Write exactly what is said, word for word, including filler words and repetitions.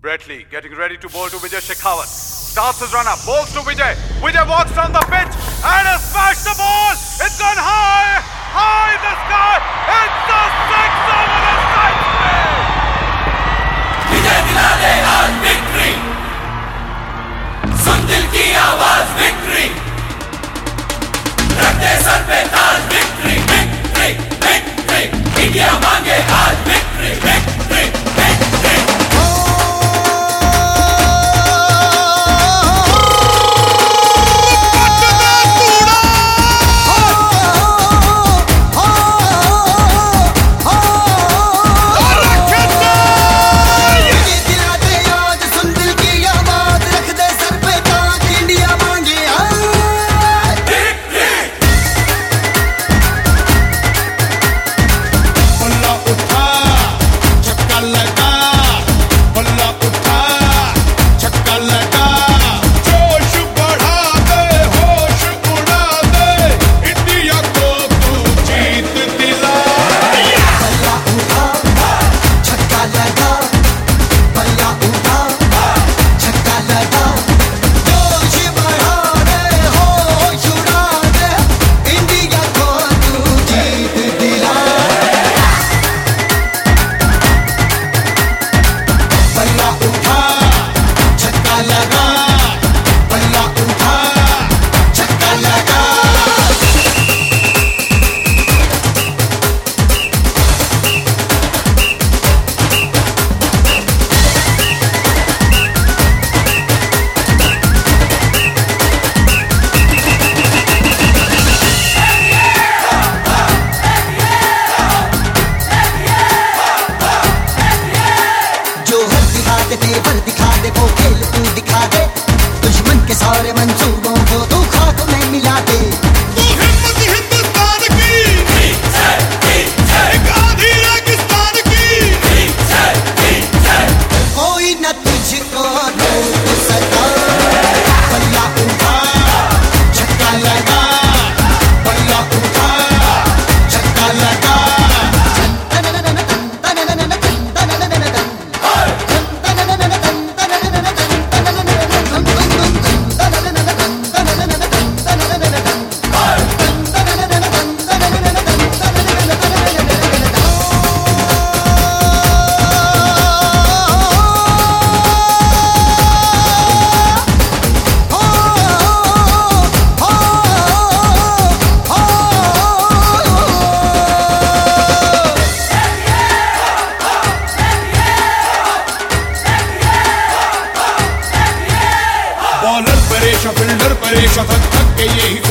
Bradley getting ready to bowl to Vijay Shekhawat. Starts his runner, bowls to Vijay. Vijay walks on the pitch and has smashed the ball. It's gone high, high in the sky. It's a six over the strike play. Vijay दिला दे आज victory. सुन दिल की आवाज victory. रख दे सर पे ताज victory, victory, victory. इंडिया मांगे आज victory, victory, victory. तेवर दिखा दे वो खेल तू दिखा दे दुश्मन के सारे मंसूबों को तू खाक में मिला दे तू हिम्मत हिंदुस्तान की एक आधी रेगिस्तान की कोई न तुझको रोक सका बल्ला उठा छक्का लगा बल्ला उठा छक्का लगा बॉलर परेशान फील्डर परेशान थक थक के यही